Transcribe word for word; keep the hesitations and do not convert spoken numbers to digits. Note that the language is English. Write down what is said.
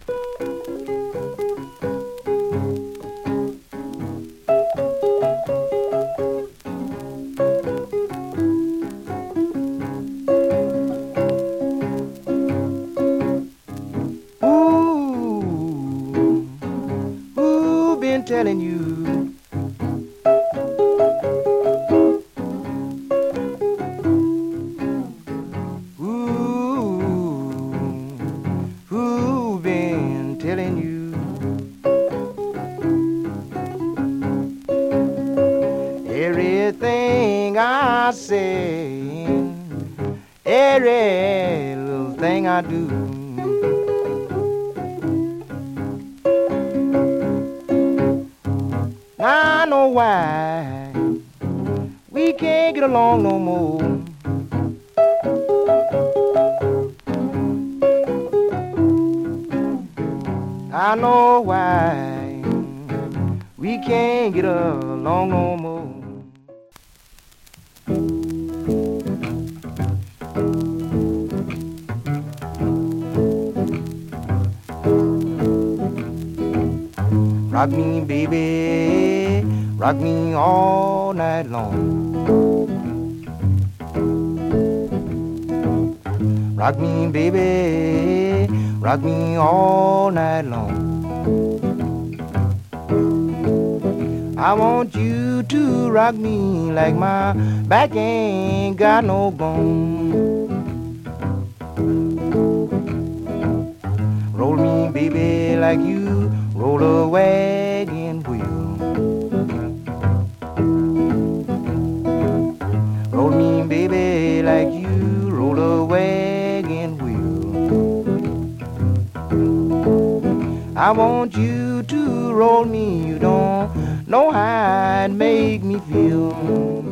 Telling you ooh, who been telling you everything I say, every little thing I do. I know why we can't get along no more. I know why we can't get along no more. Rock me, baby, rock me all night long. Rock me, baby, rock me all night long. I want you to rock me like my back ain't got no bone. Roll me, baby, like you roll a wagon wheel. Roll me, baby, like you roll a wagon wheel. I want you to roll me, you don't know how it make me feel.